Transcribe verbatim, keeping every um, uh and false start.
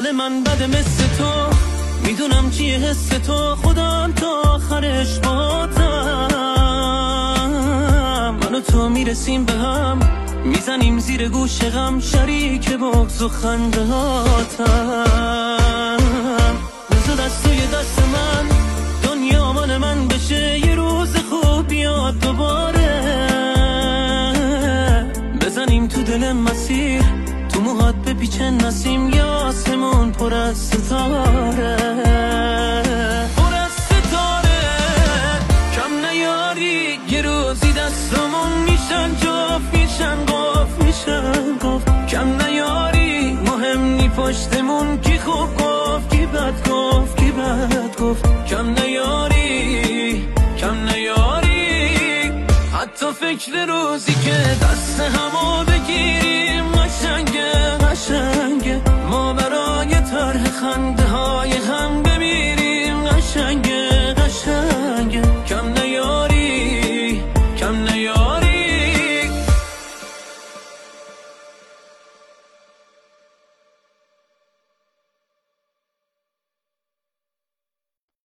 حال من بده مثل تو، میدونم چیه حس تو، خودم تا آخرش باتم. من و تو میرسیم به هم، میزنیم زیر گوش غم، شریک بغض و خنده هاتم. بذار دست توی دست من، دنیا مال من بشه، یه روز خوب بیاد دوباره. بزنیم تو دل مسیر، تو موهات بپیچه نسیم، یا آسمون پر از ستاره، پر از ستاره. کم نیاری یه روزی دستمون میشن جفت، میشن گفت، میشن گفت. کم نیاری مهم نی پشتمون کی خوب گفت، کی بد گفت، کی بد گفت. کم نیاری، کم نیاری، حتی فکر روزی که دست همو بگیر